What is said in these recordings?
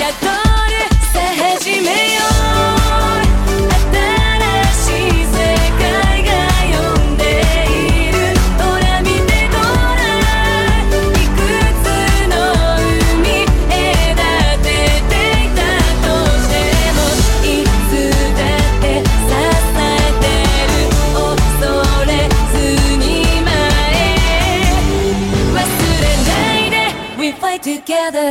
通るさあ始めよう新しい世界が呼んでいるほら見てごらんいくつの海隔てていたとしてもいつだって支えてる恐れずに前忘れないで We fight together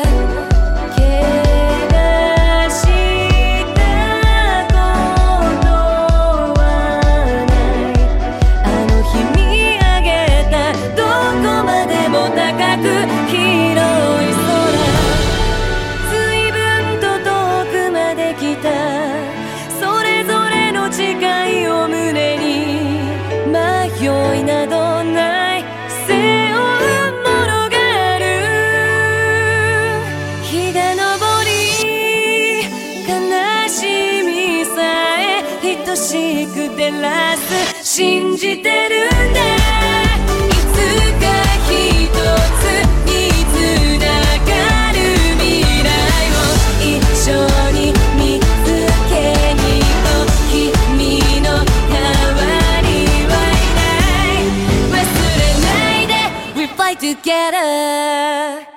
迷いなどない背負うものがある日が昇り悲しみさえ等しく照らす信じてるんだいつか一つにつながる未来を一緒に見つけにと君の代わりFight together